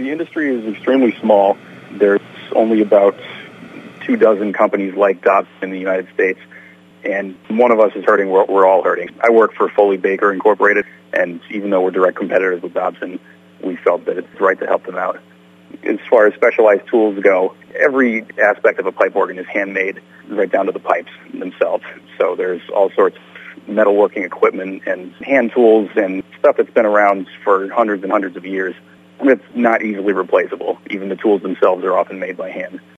The industry is extremely small. There's only about 24 companies like Dobson in the United States, and one of us is hurting, we're all hurting. I work for Foley Baker Incorporated, and even though we're direct competitors with Dobson, we felt that it's right to help them out. As far as specialized tools go, every aspect of a pipe organ is handmade, right down to the pipes themselves. So there's all sorts of metalworking equipment and hand tools and stuff that's been around for hundreds and hundreds of years. It's not easily replaceable. Even the tools themselves are often made by hand.